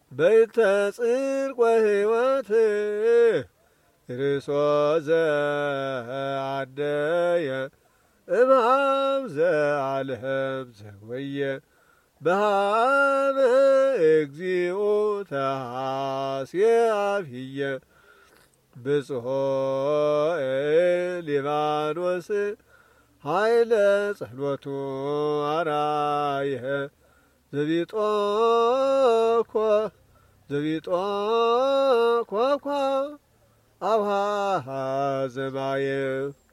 በይተ ጽድቅ ወሕይወት ርእሶ ዘአደየ እምኀብ ዘአልህም ዘጐየ በኀበ እግዚኦ ተሐስየአብየ ብጽሖ ሊባኖስ ኃይለ ጸሎቱ አራየ ዘቢጦ ኮኳ አብሃ ዘማየ